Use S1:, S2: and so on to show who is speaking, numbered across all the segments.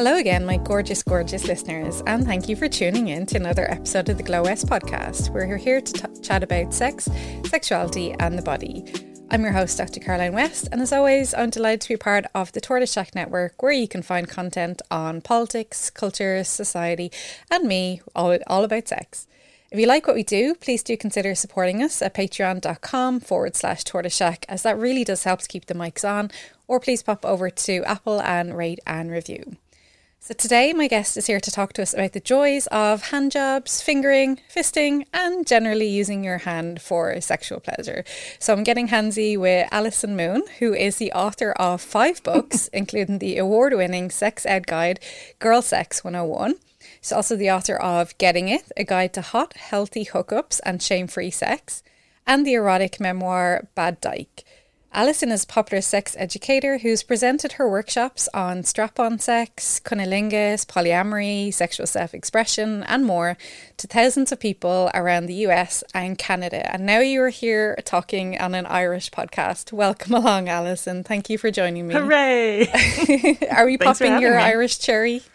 S1: Hello again, my gorgeous, gorgeous listeners, and thank you for tuning in to another episode of the Glow West podcast, where we're here to chat about sex, sexuality, and the body. I'm your host, Dr. Caroline West, and as always, I'm delighted to be part of the Tortoise Shack Network, where you can find content on politics, culture, society, and me, all about sex. If you like what we do, please do consider supporting us at patreon.com/Tortoise Shack, as that really does help to keep the mics on, or please pop over to Apple and rate and review. So today my guest is here to talk to us about the joys of hand jobs, fingering, fisting, and generally using your hand for sexual pleasure. So I'm getting handsy with Alison Moon, who is the author of 5 books, including the award-winning sex ed guide, Girl Sex 101. She's also the author of Getting It, a guide to hot, healthy hookups and shame-free sex, and the erotic memoir Bad Dyke. Alison is a popular sex educator who's presented her workshops on strap-on sex, cunnilingus, polyamory, sexual self-expression and more to thousands of people around the US and Canada. And now you are here talking on an Irish podcast. Welcome along, Alison. Thank you for joining me.
S2: Hooray!
S1: Are we popping your Irish cherry?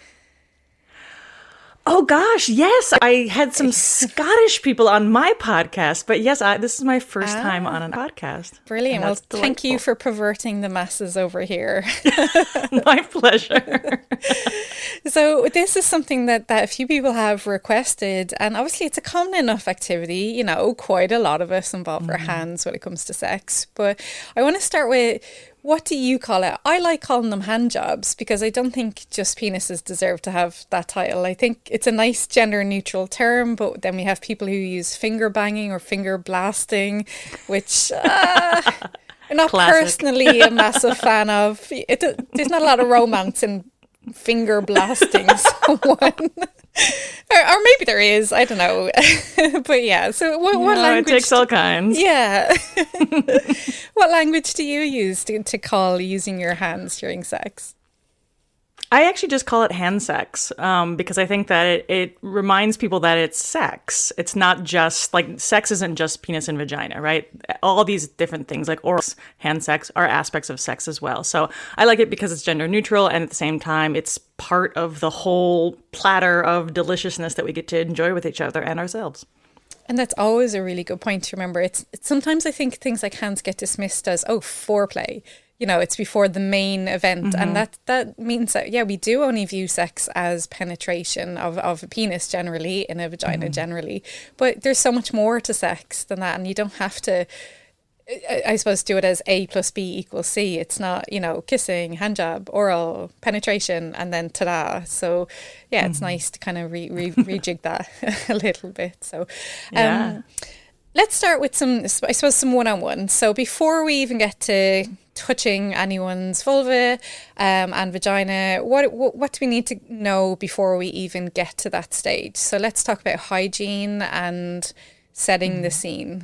S2: Oh gosh, yes. I had some Scottish people on my podcast, but yes, this is my first time on a podcast.
S1: Brilliant. Well, thank you for perverting the masses over here.
S2: My pleasure.
S1: So this is something that a few people have requested, and obviously it's a common enough activity. You know, quite a lot of us involve our hands when it comes to sex. But I want to start with, what do you call it? I like calling them hand jobs because I don't think just penises deserve to have that title. I think it's a nice gender neutral term, but then we have people who use finger banging or finger blasting, which I'm not personally a massive fan of. There's not a lot of romance in finger blasting someone. Or maybe there is, I don't know. But yeah, so what language?
S2: It takes all kinds.
S1: Yeah. What language do you use to call using your hands during sex?
S2: I actually just call it hand sex because I think that it reminds people that it's sex. It's not just, like, sex isn't just penis and vagina, right? All these different things like oral hand sex are aspects of sex as well. So I like it because it's gender neutral, and at the same time, it's part of the whole platter of deliciousness that we get to enjoy with each other and ourselves.
S1: And that's always a really good point to remember. It's sometimes I think things like hands get dismissed as, foreplay. You know, it's before the main event. And that means that, yeah, we do only view sex as penetration of a penis generally, in a vagina generally. But there's so much more to sex than that. And you don't have to, I suppose, do it as A plus B equals C. It's not, you know, kissing, hand job, oral, penetration, and then ta-da. So, yeah, it's nice to kind of rejig that a little bit. So,
S2: yeah.
S1: Let's start with some one-on-one. So before we even get to touching anyone's vulva and vagina, what do we need to know before we even get to that stage? So let's talk about hygiene and setting the scene.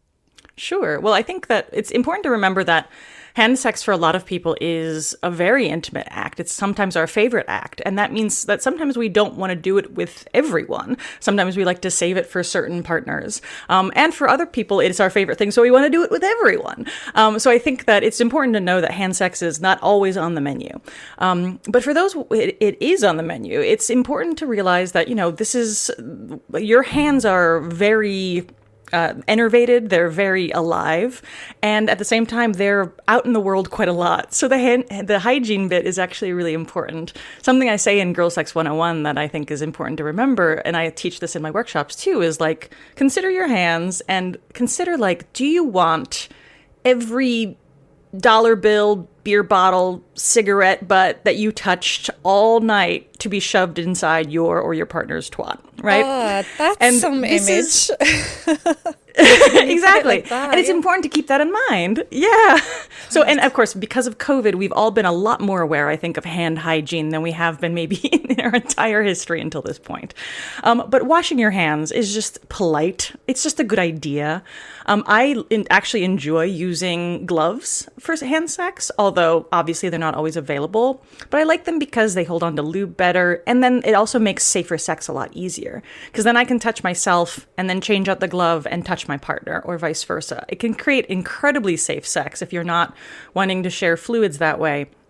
S2: Sure. Well, I think that it's important to remember that hand sex for a lot of people is a very intimate act. It's sometimes our favorite act. And that means that sometimes we don't want to do it with everyone. Sometimes we like to save it for certain partners. And for other people, it's our favorite thing. So we want to do it with everyone. So I think that it's important to know that hand sex is not always on the menu. But for those it is on the menu, it's important to realize that, you know, your hands are very enervated, they're very alive, and at the same time they're out in the world quite a lot. So the hygiene bit is actually really important. Something I say in Girl Sex 101 that I think is important to remember, and I teach this in my workshops too, is like, consider your hands and consider, like, do you want every dollar bill, beer bottle, cigarette butt that you touched all night to be shoved inside your or your partner's twat, right?
S1: Oh, that's some image.
S2: Exactly.
S1: Like that,
S2: and it's important to keep that in mind. Yeah. So, and of course, because of COVID, we've all been a lot more aware, I think, of hand hygiene than we have been maybe in our entire history until this point. But washing your hands is just polite. It's just a good idea. I actually enjoy using gloves for hand sex, although obviously they're not always available. But I like them because they hold on to lube better. And then it also makes safer sex a lot easier, because then I can touch myself and then change out the glove and touch my partner, or vice versa. It can create incredibly safe sex if you're not wanting to share fluids that way.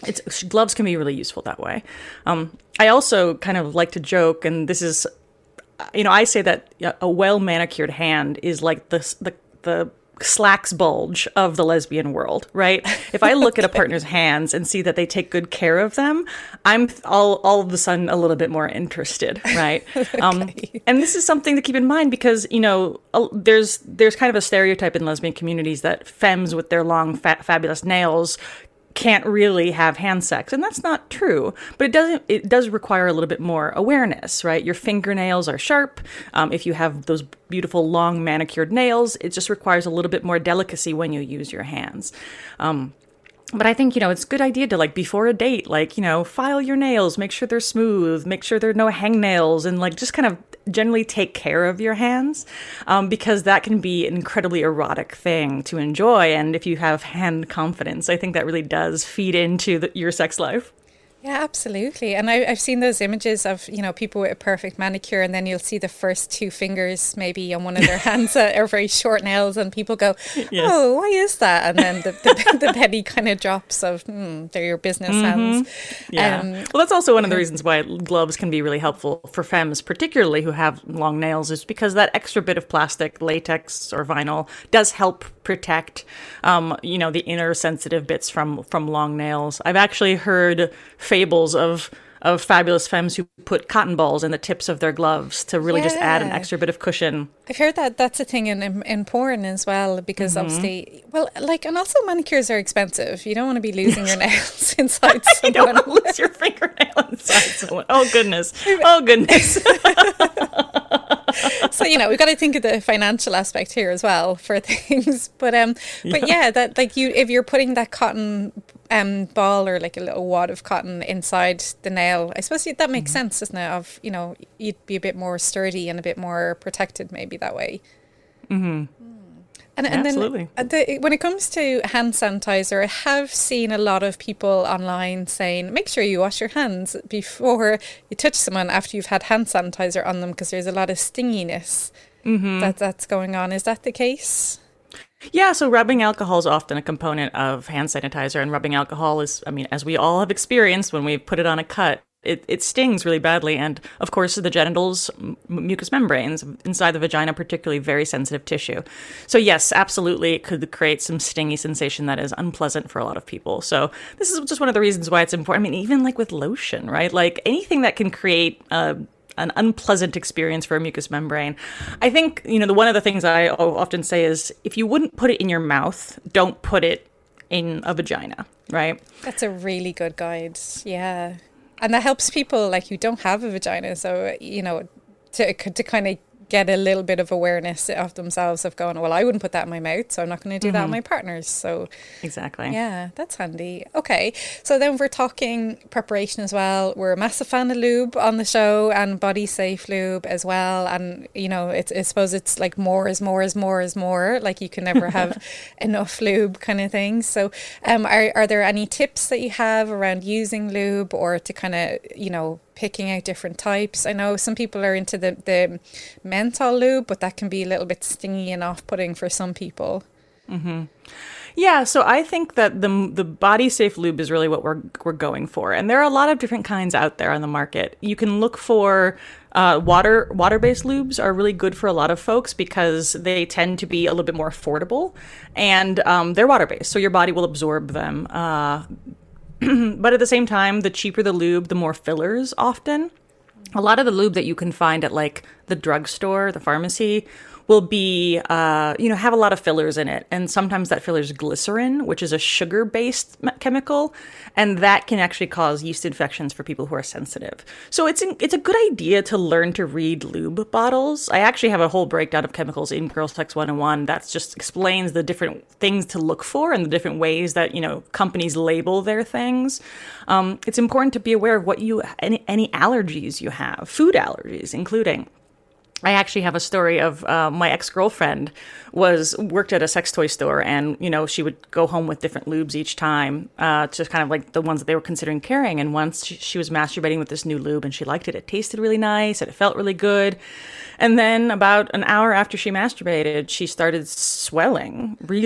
S2: Gloves can be really useful that way. I also kind of like to joke, and this is, I say that a well manicured hand is like the slacks bulge of the lesbian world, right? If I look at a partner's hands and see that they take good care of them, I'm all of a sudden a little bit more interested, right? Okay. And this is something to keep in mind because, there's kind of a stereotype in lesbian communities that femmes with their long, fabulous nails can't really have hand sex, and that's not true, but it does require a little bit more awareness, right? Your fingernails are sharp. If you have those beautiful long manicured nails, it just requires a little bit more delicacy when you use your hands. But I think, it's a good idea to, before a date, file your nails, make sure they're smooth, make sure there are no hangnails, and, just kind of generally take care of your hands, because that can be an incredibly erotic thing to enjoy. And if you have hand confidence, I think that really does feed into your sex life.
S1: Yeah, absolutely. And I've seen those images of, people with a perfect manicure, and then you'll see the first two fingers maybe on one of their hands that are very short nails, and people go, yes. Oh, why is that? And then the penny kind of drops of, they're your business hands.
S2: Yeah. Well, that's also one of the reasons why gloves can be really helpful for femmes, particularly who have long nails, is because that extra bit of plastic, latex or vinyl, does help protect, the inner sensitive bits from long nails. I've actually heard fables of fabulous femmes who put cotton balls in the tips of their gloves to really just add an extra bit of cushion.
S1: I've heard that that's a thing in porn as well, because obviously, and also manicures are expensive. You don't want to be losing your nails inside someone.
S2: You don't want to lose your fingernail inside someone. Oh, goodness. Oh, goodness.
S1: So, we've got to think of the financial aspect here as well for things. But yeah, that if you're putting that cotton ball or a little wad of cotton inside the nail, I suppose that makes sense, doesn't it? Of, you'd be a bit more sturdy and a bit more protected maybe that way.
S2: Mm-hmm.
S1: And
S2: absolutely.
S1: Then when it comes to hand sanitizer, I have seen a lot of people online saying, make sure you wash your hands before you touch someone after you've had hand sanitizer on them, because there's a lot of stinginess that's going on. Is that the case?
S2: Yeah, so rubbing alcohol is often a component of hand sanitizer, and rubbing alcohol is, as we all have experienced when we put it on a cut, it stings really badly. And of course, the genitals, mucous membranes inside the vagina, particularly very sensitive tissue. So yes, absolutely, it could create some stingy sensation that is unpleasant for a lot of people. So this is just one of the reasons why it's important. Even with lotion, right? Anything that can create an unpleasant experience for a mucous membrane. I think, one of the things I often say is, if you wouldn't put it in your mouth, don't put it in a vagina, right?
S1: That's a really good guide. Yeah. And that helps people who don't have a vagina. So, to kind of get a little bit of awareness of themselves of going, well, I wouldn't put that in my mouth, so I'm not going to do that with my partners. So
S2: exactly.
S1: Yeah, that's handy. Okay. So then we're talking preparation as well. We're a massive fan of lube on the show, and body safe lube as well. And, I suppose it's more is more is more is more. You can never have enough lube kind of thing. So are there any tips that you have around using lube, or to kind of, picking out different types? I know some people are into the menthol lube, but that can be a little bit stingy and off-putting for some people.
S2: Mm-hmm. Yeah, so I think that the body safe lube is really what we're going for, and there are a lot of different kinds out there on the market. You can look for water-based lubes are really good for a lot of folks because they tend to be a little bit more affordable, and they're water-based, so your body will absorb them. But at the same time, the cheaper the lube, the more fillers often. A lot of the lube that you can find at the drugstore, the pharmacy, will be, have a lot of fillers in it. And sometimes that filler is glycerin, which is a sugar-based chemical. And that can actually cause yeast infections for people who are sensitive. So it's a good idea to learn to read lube bottles. I actually have a whole breakdown of chemicals in Girl Sex 101 that just explains the different things to look for and the different ways that, companies label their things. It's important to be aware of any allergies you have, food allergies including. I actually have a story of my ex-girlfriend worked at a sex toy store, and, she would go home with different lubes each time, just kind of the ones that they were considering carrying. And once she was masturbating with this new lube and she liked it. It tasted really nice and it felt really good. And then about an hour after she masturbated, she started swelling really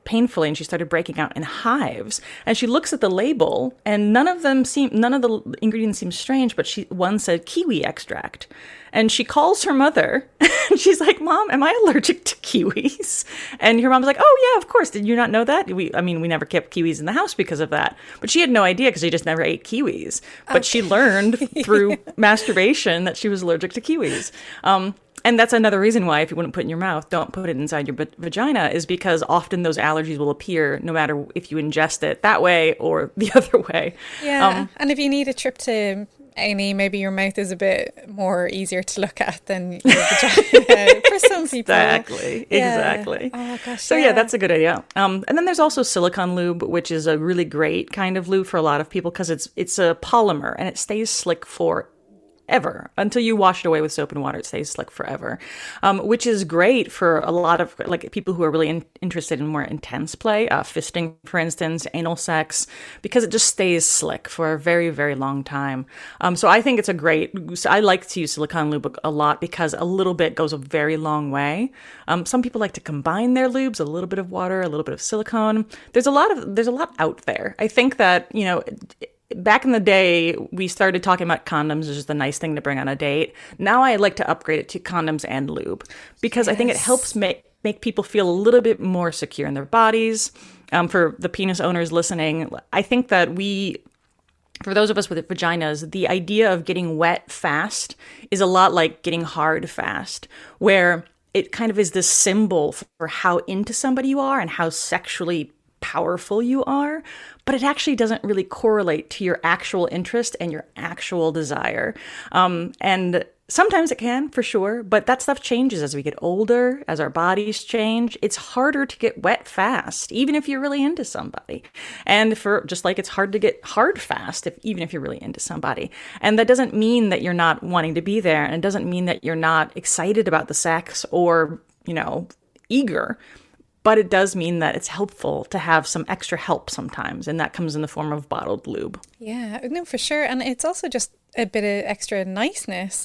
S2: painfully and she started breaking out in hives. And she looks at the label and none of the ingredients seem strange, but one said kiwi extract. And she calls her mother and she's like, Mom, am I allergic to kiwis? And her mom's like, oh yeah, of course. Did you not know that? We never kept kiwis in the house because of that. But she had no idea because she just never ate kiwis. But she learned through masturbation that she was allergic to kiwis. And that's another reason why if you wouldn't put it in your mouth, don't put it inside your vagina, is because often those allergies will appear no matter if you ingest it that way or the other way.
S1: Yeah, and if you need a trip to A&E, maybe your mouth is a bit more easier to look at than your vagina for some people.
S2: Exactly.
S1: Oh gosh.
S2: So yeah, that's a good idea. And then there's also silicone lube, which is a really great kind of lube for a lot of people because it's a polymer and it stays slick forever. Until you wash it away with soap and water, it stays slick forever, which is great for a lot of like people who are really interested in more intense play, fisting, for instance, anal sex, because it just stays slick for a very, very long time. So I think I like to use silicone lube a lot because a little bit goes a very long way. Some people like to combine their lubes, a little bit of water, a little bit of silicone. There's a lot out there. I think that, back in the day, we started talking about condoms as just a nice thing to bring on a date. Now I like to upgrade it to condoms and lube because I think it helps make people feel a little bit more secure in their bodies. For the penis owners listening, I think that for those of us with vaginas, the idea of getting wet fast is a lot like getting hard fast, where it kind of is this symbol for how into somebody you are and how sexually powerful you are, but it actually doesn't really correlate to your actual interest and your actual desire. And sometimes it can, for sure, but that stuff changes as we get older, as our bodies change. It's harder to get wet fast, even if you're really into somebody. And just like it's hard to get hard fast, even if you're really into somebody. And that doesn't mean that you're not wanting to be there, and it doesn't mean that you're not excited about the sex or, eager. But it does mean that it's helpful to have some extra help sometimes, and that comes in the form of bottled lube.
S1: Yeah, no, for sure. And it's also just a bit of extra niceness,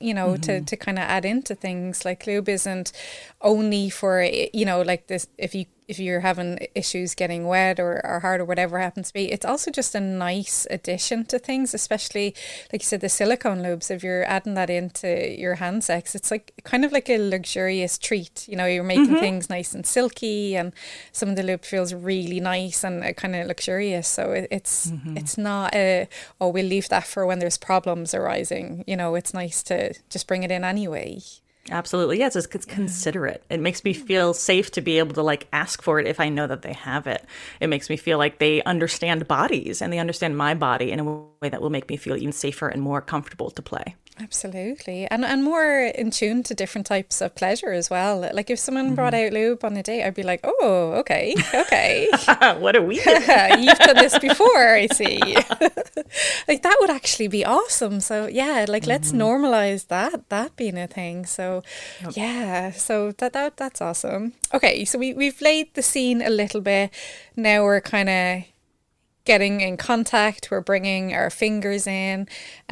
S1: to kind of add into things. Like lube isn't only for, like this, if you're having issues getting wet or hard or whatever happens to be, it's also just a nice addition to things, especially like you said, the silicone lubes. If you're adding that into your hand sex, it's like kind of like a luxurious treat. You're making things nice and silky, and some of the lube feels really nice and kind of luxurious. So it's not we'll leave that for when there's problems arising. It's nice to just bring it in anyway.
S2: Absolutely. Yes, it's considerate. It makes me feel safe to be able to ask for it if I know that they have it. It makes me feel like they understand bodies and they understand my body in a way that will make me feel even safer and more comfortable to play.
S1: Absolutely. And more in tune to different types of pleasure as well. Like if someone brought out lube on a date, I'd be like, oh, okay.
S2: What are we doing?
S1: You've done this before, I see. That would actually be awesome. So yeah, let's normalize that being a thing. So yeah, so that's awesome. Okay, so we've laid the scene a little bit. Now we're kind of getting in contact. We're bringing our fingers in.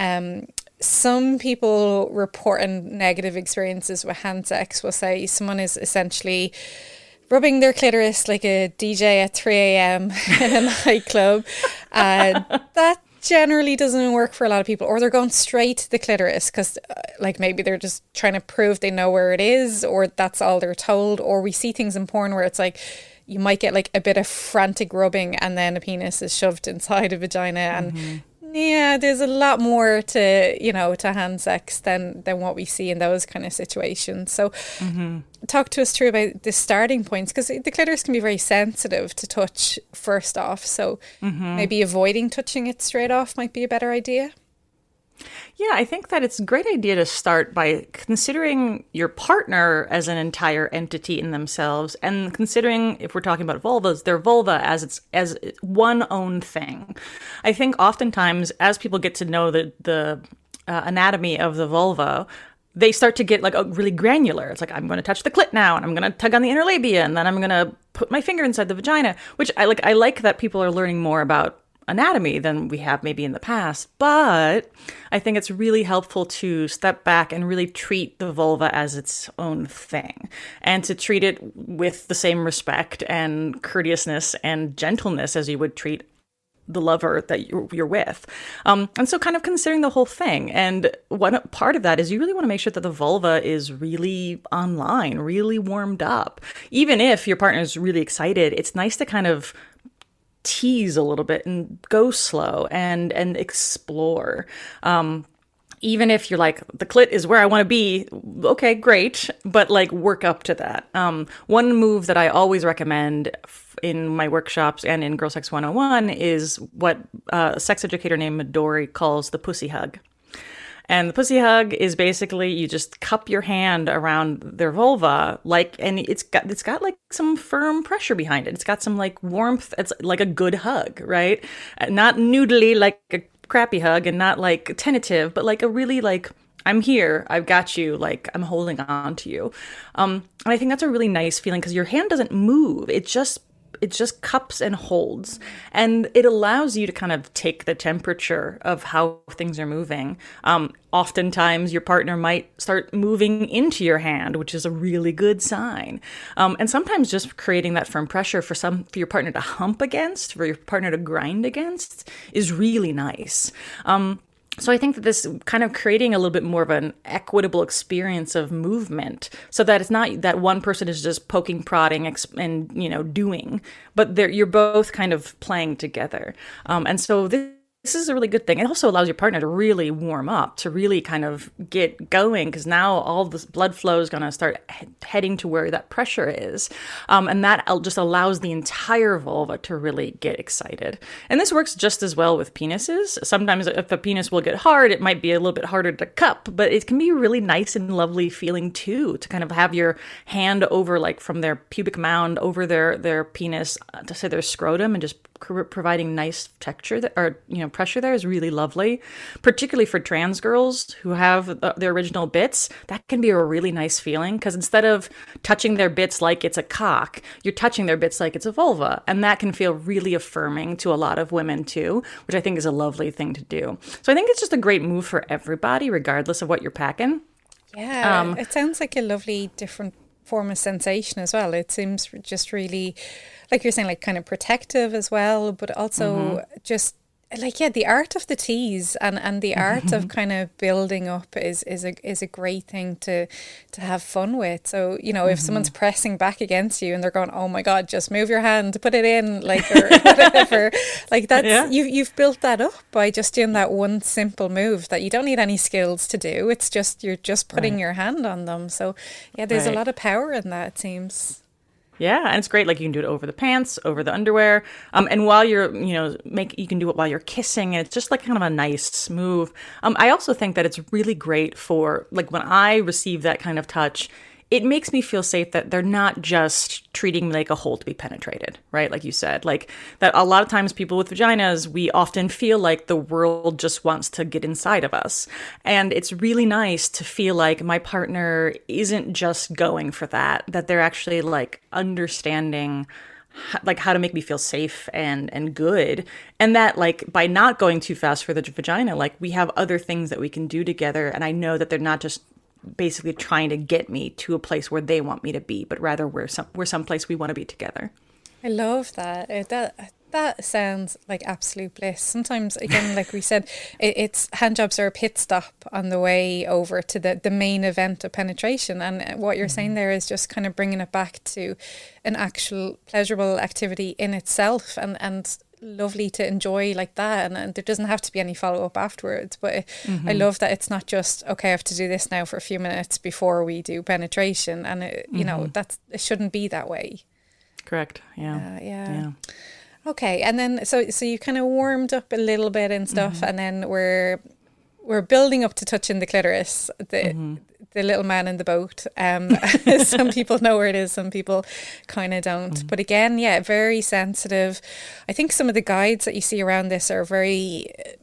S1: Some people reporting negative experiences with hand sex will say someone is essentially rubbing their clitoris like a DJ at 3 a.m. in a nightclub. That generally doesn't work for a lot of people, or they're going straight to the clitoris because maybe they're just trying to prove they know where it is, or that's all they're told. Or we see things in porn where it's like you might get a bit of frantic rubbing and then a penis is shoved inside a vagina. And yeah, there's a lot more to hand sex than what we see in those kind of situations. So talk to us through about the starting points, because the clitoris can be very sensitive to touch first off. So maybe avoiding touching it straight off might be a better idea.
S2: Yeah, I think that it's a great idea to start by considering your partner as an entire entity in themselves, and considering, if we're talking about vulvas, their vulva as one own thing. I think oftentimes as people get to know the anatomy of the vulva, they start to get really granular. It's like, I'm going to touch the clit now, and I'm going to tug on the inner labia, and then I'm going to put my finger inside the vagina, which I like that people are learning more about anatomy than we have maybe in the past. But I think it's really helpful to step back and really treat the vulva as its own thing, and to treat it with the same respect and courteousness and gentleness as you would treat the lover that you're with. And so kind of considering the whole thing. And one part of that is you really want to make sure that the vulva is really online, really warmed up. Even if your partner is really excited, it's nice to kind of tease a little bit and go slow and explore. Even if you're like, the clit is where I want to be, okay, great, but like work up to that. One move that I always recommend in my workshops and in Girl Sex 101 is what a sex educator named Midori calls the pussy hug. And the pussy hug is basically you just cup your hand around their vulva, and it's got like some firm pressure behind it. It's got some like warmth. It's like a good hug, right? Not noodly like a crappy hug, and not like tentative, but like a really like, I'm here, I've got you, like I'm holding on to you. And I think that's a really nice feeling because your hand doesn't move. It just cups and holds, and it allows you to kind of take the temperature of how things are moving. Oftentimes your partner might start moving into your hand, which is a really good sign. And sometimes just creating that firm pressure for your partner to hump against, for your partner to grind against, is really nice. So I think that this kind of creating a little bit more of an equitable experience of movement, so that it's not that one person is just poking, prodding, and doing, but you're both kind of playing together. And so this is a really good thing. It also allows your partner to really warm up, to really kind of get going, because now all this blood flow is going to start heading to where that pressure is. And that just allows the entire vulva to really get excited. And this works just as well with penises. Sometimes if a penis will get hard, it might be a little bit harder to cup, but it can be really nice and lovely feeling too, to kind of have your hand over, like from their pubic mound over their penis to say their scrotum, and just providing nice texture pressure there is really lovely, particularly for trans girls who have their original bits. That can be a really nice feeling, because instead of touching their bits like it's a cock, you're touching their bits like it's a vulva, and that can feel really affirming to a lot of women too, which I think is a lovely thing to do. So I think it's just a great move for everybody, regardless of what you're packing.
S1: Yeah, it sounds like a lovely different form of sensation as well. It seems just really, like you're saying, like kind of protective as well, but also just like, yeah, the art of the tease and the art of kind of building up is a great thing to have fun with. So, if someone's pressing back against you and they're going, oh my God, just move your hand, put it in, like, or whatever, like that's, you've built that up by just doing that one simple move that you don't need any skills to do. It's just, you're just putting your hand on them. So yeah, there's a lot of power in that, it seems.
S2: Yeah, and it's great. Like you can do it over the pants, over the underwear, and while you're, you can do it while you're kissing, and it's just like kind of a nice move. I also think that it's really great for, like, when I receive that kind of touch, it makes me feel safe that they're not just treating me like a hole to be penetrated, right? Like you said, like that a lot of times people with vaginas, we often feel like the world just wants to get inside of us. And it's really nice to feel like my partner isn't just going for that they're actually like understanding like how to make me feel safe and good. And that, like, by not going too fast for the vagina, like we have other things that we can do together. And I know that they're not just basically trying to get me to a place where they want me to be, but rather we're someplace we want to be together.
S1: I love that. That sounds like absolute bliss. Sometimes, again, like we said, it's handjobs are a pit stop on the way over to the main event of penetration. And what you're saying there is just kind of bringing it back to an actual pleasurable activity in itself, and lovely to enjoy like that, and there doesn't have to be any follow-up afterwards, but I love that it's not just, okay, I have to do this now for a few minutes before we do penetration, and it shouldn't be that way.
S2: Correct. Yeah.
S1: Okay, and then so you kind of warmed up a little bit and stuff, and then we're building up to touching the clitoris, the little man in the boat. Some people know where it is, some people kind of don't. But again, yeah, very sensitive. I think some of the guides that you see around this are very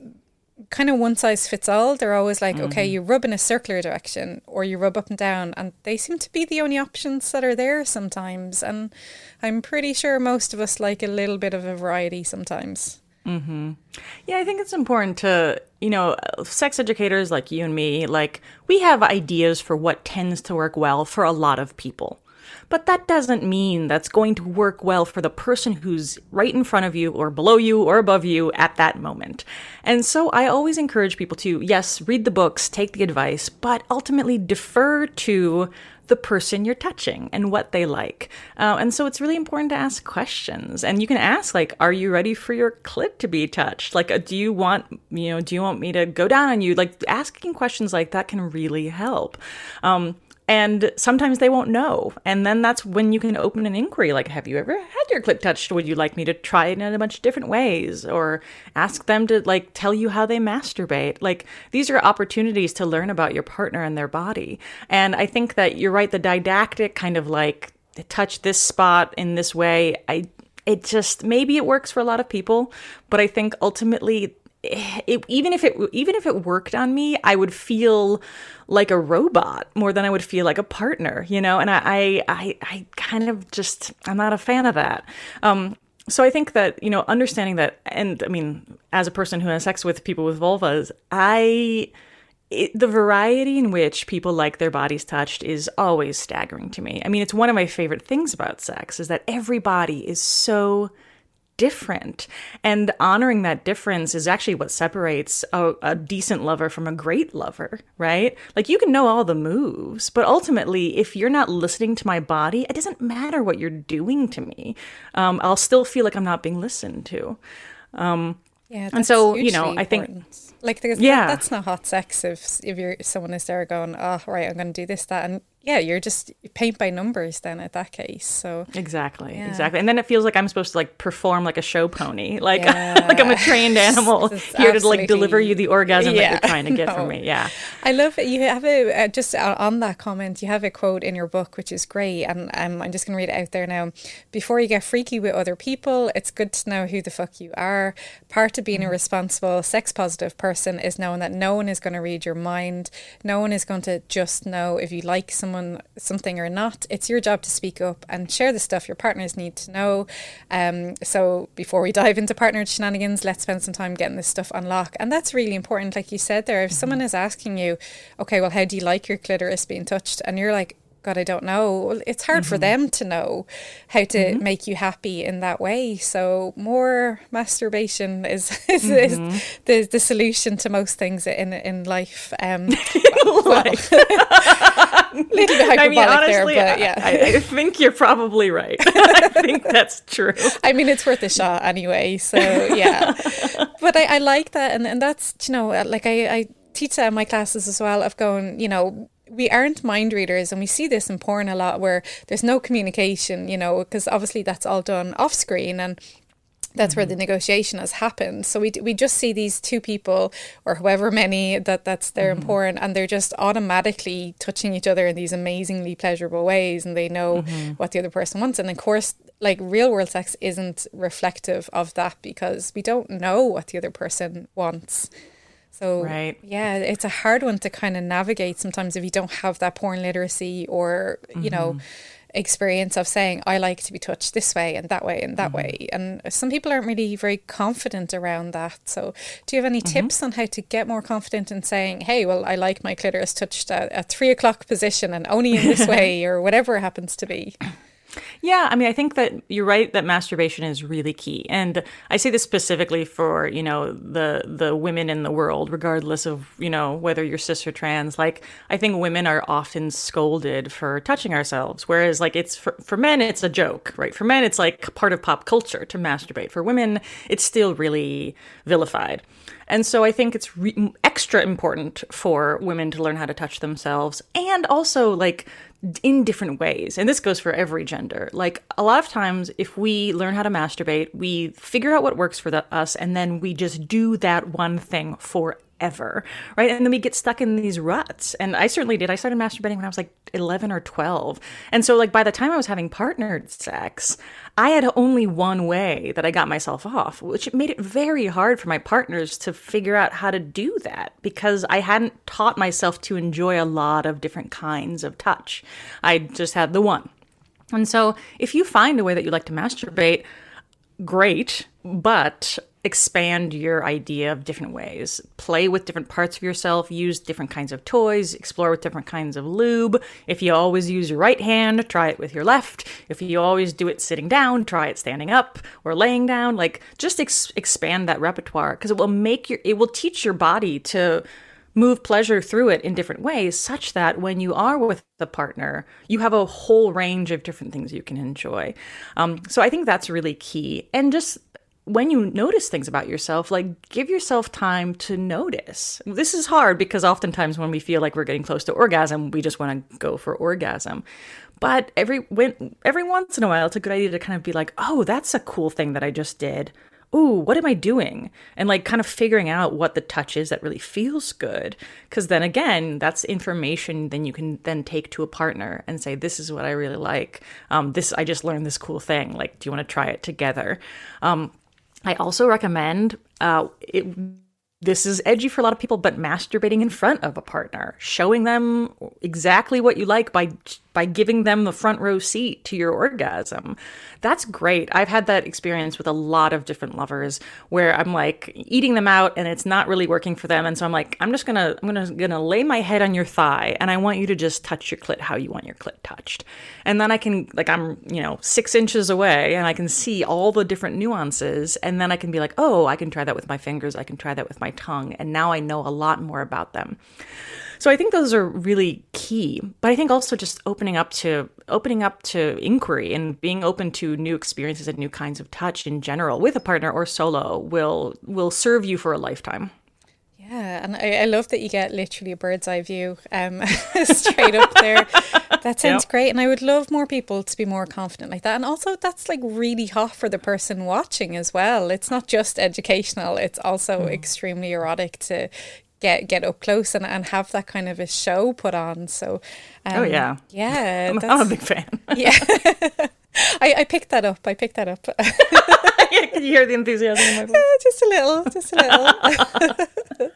S1: kind of one size fits all. They're always like, okay, you rub in a circular direction or you rub up and down, and they seem to be the only options that are there sometimes. And I'm pretty sure most of us like a little bit of a variety sometimes.
S2: Yeah, I think it's important to, sex educators like you and me, like, we have ideas for what tends to work well for a lot of people. But that doesn't mean that's going to work well for the person who's right in front of you or below you or above you at that moment. And so I always encourage people to, yes, read the books, take the advice, but ultimately defer to the person you're touching and what they like. And so it's really important to ask questions. And you can ask, like, are you ready for your clit to be touched? Like, do you want me to go down on you? Like, asking questions like that can really help. And sometimes they won't know. And then that's when you can open an inquiry, like, have you ever had your clit touched? Would you like me to try it in a bunch of different ways? Or ask them to, like, tell you how they masturbate. Like, these are opportunities to learn about your partner and their body. And I think that you're right, the didactic kind of like, touch this spot in this way, maybe it works for a lot of people, but I think ultimately even if it worked on me, I would feel like a robot more than I would feel like a partner, and I kind of just, I'm not a fan of that. So I think that, understanding that, and I mean, as a person who has sex with people with vulvas, the variety in which people like their bodies touched is always staggering to me. I mean, it's one of my favorite things about sex is that every body is so different, and honoring that difference is actually what separates a decent lover from a great lover, right? Like, you can know all the moves, but ultimately, if you're not listening to my body, it doesn't matter what you're doing to me. I'll still feel like I'm not being listened to.
S1: Yeah,
S2: and so, I
S1: important.
S2: think,
S1: like, that's not hot sex if someone is there going, oh, right, I'm going to do this, that, and yeah, you're just paint by numbers then at that case. So
S2: exactly. And then it feels like I'm supposed to, like, perform like a show pony, like like I'm a trained animal here to, like, deliver you the orgasm that you're trying to get from me. Yeah,
S1: I love it. You have just on that comment, you have a quote in your book which is great, and I'm just going to read it out there now. Before you get freaky with other people, it's good to know who the fuck you are. Part of being a responsible, sex positive person is knowing that no one is going to read your mind. No one is going to just know if you like something or not. It's your job to speak up and share the stuff your partners need to know. So before we dive into partner shenanigans, let's spend some time getting this stuff on lock. And that's really important. Like you said there, if someone is asking you, okay, well, how do you like your clitoris being touched? And you're like, God, I don't know. Well, it's hard for them to know how to make you happy in that way. So more masturbation is the solution to most things in life. Life. A little bit hyperbolic there, but yeah.
S2: I think you're probably right. I think that's true.
S1: I mean, it's worth a shot anyway. So yeah, but I like that, and that's, like I teach that in my classes as well, of going, we aren't mind readers, and we see this in porn a lot where there's no communication, because obviously that's all done off screen, and that's where the negotiation has happened. So we just see these two people, or however many that's there in porn, and they're just automatically touching each other in these amazingly pleasurable ways, and they know what the other person wants. And of course, like, real world sex isn't reflective of that, because we don't know what the other person wants. So,
S2: right.
S1: Yeah, it's a hard one to kind of navigate sometimes if you don't have that porn literacy or, experience of saying, I like to be touched this way and that way and that way. And some people aren't really very confident around that. So do you have any tips on how to get more confident in saying, hey, well, I like my clitoris touched at a 3 o'clock position and only in this way, or whatever it happens to be?
S2: Yeah, I mean, I think that you're right that masturbation is really key. And I say this specifically for, the women in the world, regardless of, whether you're cis or trans. Like, I think women are often scolded for touching ourselves, whereas, like, it's for men, it's a joke, right? For men, it's like part of pop culture to masturbate. For women, it's still really vilified. And so I think it's extra important for women to learn how to touch themselves, and also, like, in different ways. And this goes for every gender. Like, a lot of times, if we learn how to masturbate, we figure out what works for us, and then we just do that one thing forever, right? And then we get stuck in these ruts. And I certainly did. I started masturbating when I was like 11 or 12. And so, like, by the time I was having partnered sex, I had only one way that I got myself off, which made it very hard for my partners to figure out how to do that, because I hadn't taught myself to enjoy a lot of different kinds of touch. I just had the one. And so if you find a way that you like to masturbate, great, but expand your idea of different ways. Play with different parts of yourself, use different kinds of toys, explore with different kinds of lube. If you always use your right hand, try it with your left. If you always do it sitting down, try it standing up or laying down. Like, just expand that repertoire, because it will teach your body to move pleasure through it in different ways, such that when you are with the partner, you have a whole range of different things you can enjoy. So I think that's really key. And just when you notice things about yourself, like, give yourself time to notice. This is hard because oftentimes when we feel like we're getting close to orgasm, we just want to go for orgasm. But every once in a while, it's a good idea to kind of be like, oh, that's a cool thing that I just did. Ooh, what am I doing? And like kind of figuring out what the touch is that really feels good. Because then again, that's information then you can then take to a partner and say, this is what I really like. I just learned this cool thing. Like, do you want to try it together? I also recommend this is edgy for a lot of people, but masturbating in front of a partner, showing them exactly what you like by giving them the front row seat to your orgasm. That's great. I've had that experience with a lot of different lovers where I'm like eating them out and it's not really working for them. And so I'm like, I'm gonna lay my head on your thigh and I want you to just touch your clit how you want your clit touched. And then I can, like, I'm 6 inches away and I can see all the different nuances. And then I can be like, oh, I can try that with my fingers. I can try that with my tongue. And now I know a lot more about them. So I think those are really key. But I think also just opening up to inquiry and being open to new experiences and new kinds of touch in general with a partner or solo will serve you for a lifetime.
S1: Yeah, and I love that you get literally a bird's eye view straight up there. That sounds great. And I would love more people to be more confident like that. And also that's like really hot for the person watching as well. It's not just educational, it's also extremely erotic to get up close and have that kind of a show put on. So yeah,
S2: I'm a big fan.
S1: Yeah. I picked that up.
S2: Can you hear the enthusiasm in my voice?
S1: Just a little.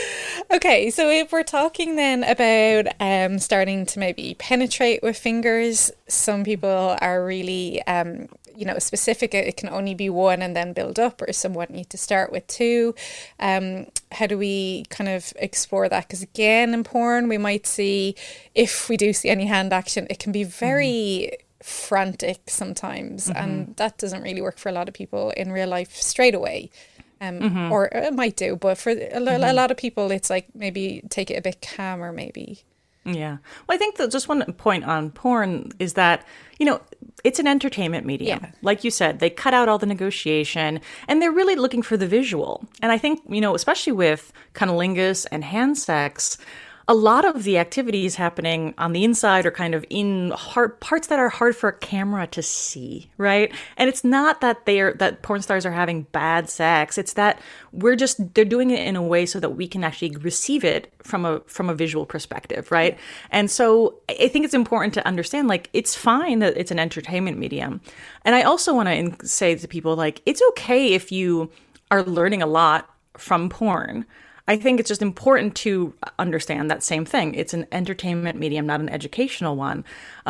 S1: Okay, so if we're talking then about starting to maybe penetrate with fingers, some people are really specific. It can only be one and then build up, or some want you to start with two. How do we kind of explore that? Because again, in porn, we might see, if we do see any hand action, it can be very frantic sometimes, and that doesn't really work for a lot of people in real life straight away. Or it might do, but for a lot of people, it's like maybe take it a bit calmer, maybe.
S2: Yeah. Well, I think that just one point on porn is that, it's an entertainment medium. Yeah. Like you said, they cut out all the negotiation and they're really looking for the visual. And I think, especially with cunnilingus and hand sex, a lot of the activities happening on the inside are kind of in parts that are hard for a camera to see, right? And it's not that that porn stars are having bad sex. It's that they're doing it in a way so that we can actually receive it from a visual perspective, right? And so I think it's important to understand, like, it's fine that it's an entertainment medium. And I also want to say to people, like, it's okay if you are learning a lot from porn. I think it's just important to understand that same thing. It's an entertainment medium, not an educational one.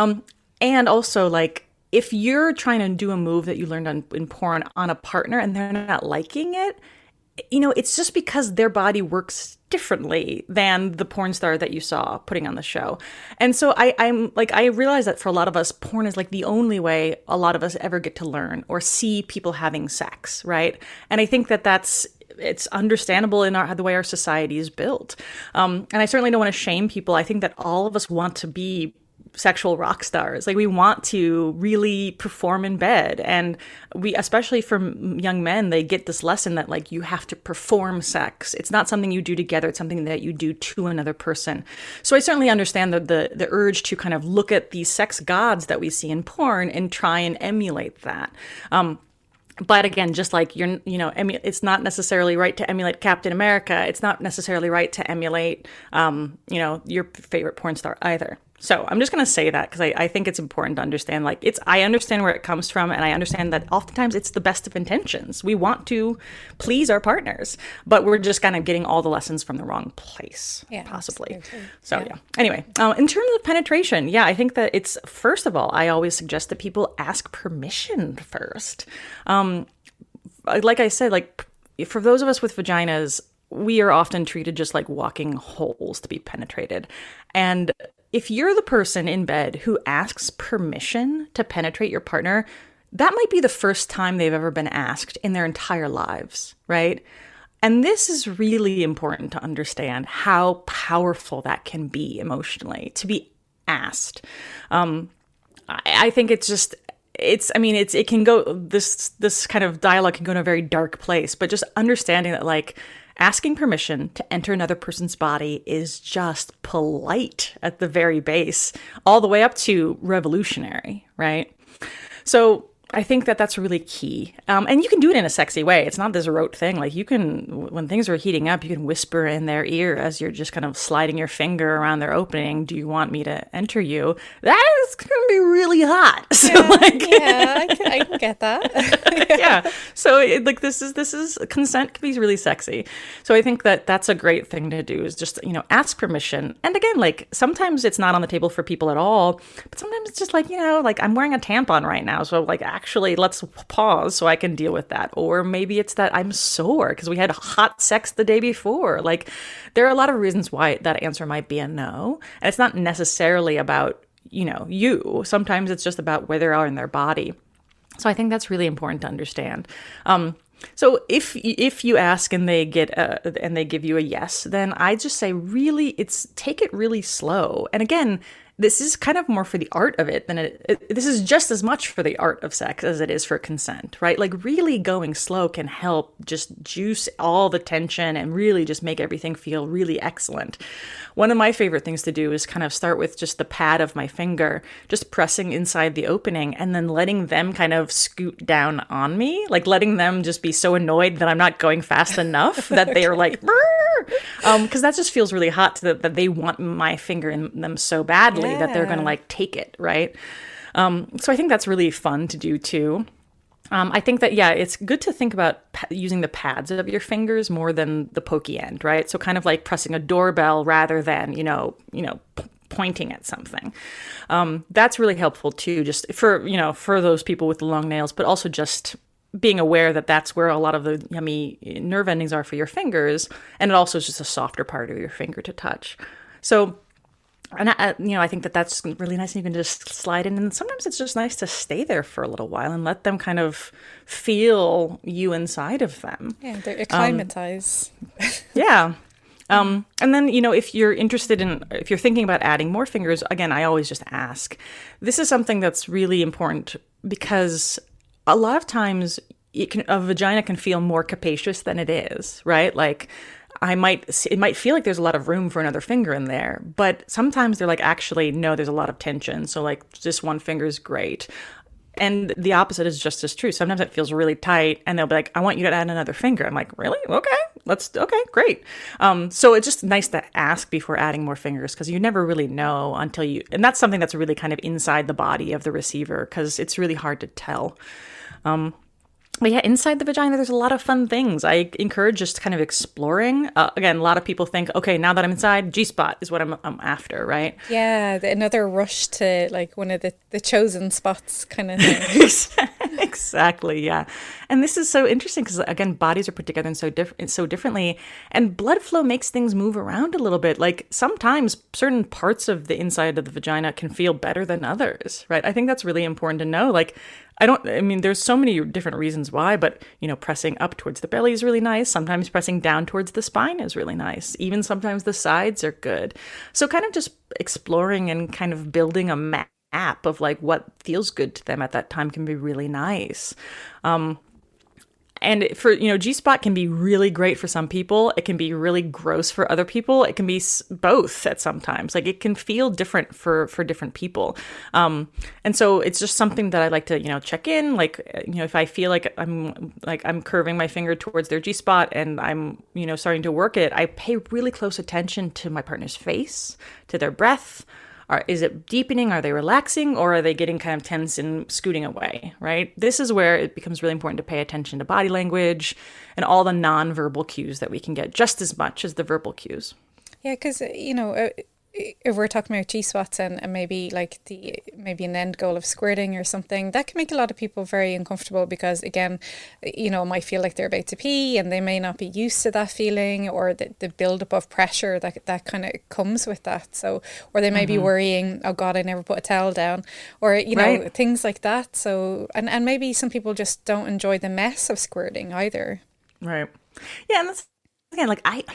S2: And also, like, if you're trying to do a move that you learned in porn on a partner and they're not liking it, it's just because their body works differently than the porn star that you saw putting on the show. And so I realize that for a lot of us, porn is like the only way a lot of us ever get to learn or see people having sex, right? And I think it's understandable in the way our society is built. And I certainly don't want to shame people. I think that all of us want to be sexual rock stars. Like, we want to really perform in bed. And especially for young men, they get this lesson that, like, you have to perform sex. It's not something you do together. It's something that you do to another person. So I certainly understand the urge to kind of look at these sex gods that we see in porn and try and emulate that. But again, just like it's not necessarily right to emulate Captain America. It's not necessarily right to emulate, your favorite porn star either. So I'm just going to say that because I think it's important to understand, like, I understand where it comes from, and I understand that oftentimes it's the best of intentions. We want to please our partners, but we're just kind of getting all the lessons from the wrong place, possibly. Absolutely. So yeah. Anyway, in terms of penetration, I think that it's, first of all, I always suggest that people ask permission first. Like I said, like, for those of us with vaginas, we are often treated just like walking holes to be penetrated. And if you're the person in bed who asks permission to penetrate your partner, that might be the first time they've ever been asked in their entire lives, right? And this is really important to understand how powerful that can be emotionally, to be asked. I think it can go, this kind of dialogue can go in a very dark place, but just understanding that like asking permission to enter another person's body is just polite at the very base, all the way up to revolutionary, right? So I think that that's really key. And you can do it in a sexy way. It's not this rote thing. Like you can, when things are heating up, you can whisper in their ear as you're just kind of sliding your finger around their opening. Do you want me to enter you? That is going to be really hot. So
S1: I can get that.
S2: Yeah. So this is consent can be really sexy. So I think that that's a great thing to do is just, ask permission. And again, like sometimes it's not on the table for people at all, but sometimes it's just like, like I'm wearing a tampon right now. So like, actually, let's pause so I can deal with that. Or maybe it's that I'm sore because we had hot sex the day before. Like, there are a lot of reasons why that answer might be a no. And it's not necessarily about, you. Sometimes it's just about where they are in their body. So I think that's really important to understand. So if you ask and they give you a yes, then I just say take it really slow. And again, this is kind of more for the art of it than this is just as much for the art of sex as it is for consent, right? Like really going slow can help just juice all the tension and really just make everything feel really excellent. One of my favorite things to do is kind of start with just the pad of my finger, just pressing inside the opening and then letting them kind of scoot down on me, like letting them just be so annoyed that I'm not going fast enough that they are like, because that just feels really hot that they want my finger in them so badly that they're going to like take it, right? So I think that's really fun to do too. I think that, it's good to think about using the pads of your fingers more than the pokey end, right? So kind of like pressing a doorbell rather than, pointing at something. That's really helpful too, just for those people with the long nails, but also just being aware that that's where a lot of the yummy nerve endings are for your fingers. And it also is just a softer part of your finger to touch. So, and I think that that's really nice. And you can just slide in. And sometimes it's just nice to stay there for a little while and let them kind of feel you inside of them.
S1: Yeah, they're acclimatize.
S2: Yeah. And then, if you're if you're thinking about adding more fingers, again, I always just ask. This is something that's really important because a lot of times a vagina can feel more capacious than it is, right? Like it might feel like there's a lot of room for another finger in there, but sometimes they're like, actually, no, there's a lot of tension. So like just one finger is great. And the opposite is just as true. Sometimes it feels really tight and they'll be like, I want you to add another finger. I'm like, really? Okay, great. So it's just nice to ask before adding more fingers because you never really know and that's something that's really kind of inside the body of the receiver because it's really hard to tell. But yeah, inside the vagina, there's a lot of fun things. I encourage just kind of exploring. Again, a lot of people think, okay, now that I'm inside, G-spot is what I'm after, right?
S1: Yeah, another rush to like one of the chosen spots kind of thing.
S2: Exactly, yeah. And this is so interesting because, again, bodies are put together so differently. And blood flow makes things move around a little bit. Like sometimes certain parts of the inside of the vagina can feel better than others, right? I think that's really important to know. Like, there's so many different reasons why, but, pressing up towards the belly is really nice. Sometimes pressing down towards the spine is really nice. Even sometimes the sides are good. So kind of just exploring and kind of building a map of like what feels good to them at that time can be really nice. And for, G-spot can be really great for some people. It can be really gross for other people. It can be both at sometimes. Like it can feel different for different people. And so it's just something that I like to, check in. Like, if I feel like I'm curving my finger towards their G-spot and I'm, starting to work it, I pay really close attention to my partner's face, to their breath. Is it deepening? Are they relaxing? Or are they getting kind of tense and scooting away, right? This is where it becomes really important to pay attention to body language and all the nonverbal cues that we can get just as much as the verbal cues.
S1: Yeah, because, if we're talking about G-spots and maybe like maybe an end goal of squirting or something, that can make a lot of people very uncomfortable because, again, it might feel like they're about to pee and they may not be used to that feeling, or the build-up of pressure that kind of comes with that. So, or they may be worrying, oh God, I never put a towel down, or,
S2: Right.
S1: things like that. So, and maybe some people just don't enjoy the mess of squirting either.
S2: Right. Yeah, and that's again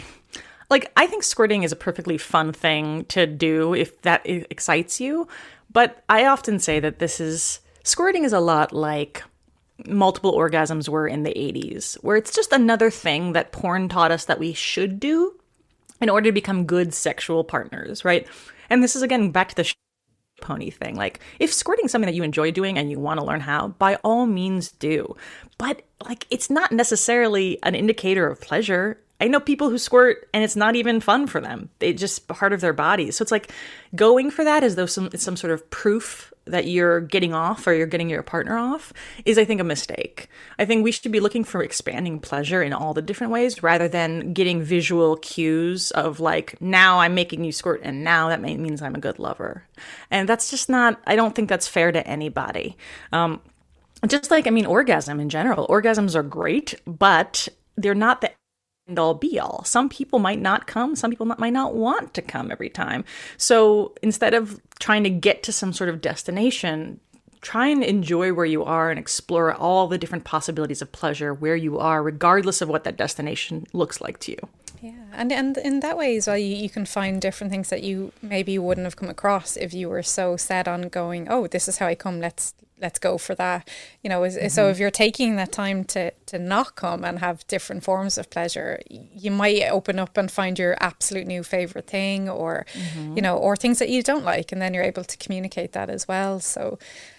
S2: I think squirting is a perfectly fun thing to do if that excites you, but I often say that squirting is a lot like multiple orgasms were in the 80s, where it's just another thing that porn taught us that we should do in order to become good sexual partners, right? And this is again back to the pony thing. Like, if squirting is something that you enjoy doing and you want to learn how, by all means do. But like, it's not necessarily an indicator of pleasure. I know people who squirt and it's not even fun for them. It's just part of their bodies. So it's like going for that as though it's some sort of proof that you're getting off or you're getting your partner off is, I think, a mistake. I think we should be looking for expanding pleasure in all the different ways rather than getting visual cues of like, now I'm making you squirt and now that means I'm a good lover. And that's just not, I don't think that's fair to anybody. Just like, I mean, orgasm in general. Orgasms are great, but they're not the end all be all. Some people might not come. Some people might not want to come every time. So instead of trying to get to some sort of destination, try and enjoy where you are and explore all the different possibilities of pleasure where you are, regardless of what that destination looks like to you.
S1: Yeah, and in that way as well, you can find different things that you maybe wouldn't have come across if you were so set on going, oh, this is how I come, let's go for that. So if you're taking that time to not come and have different forms of pleasure, you might open up and find your absolute new favorite thing, or or things that you don't like, and then you're able to communicate that as well. So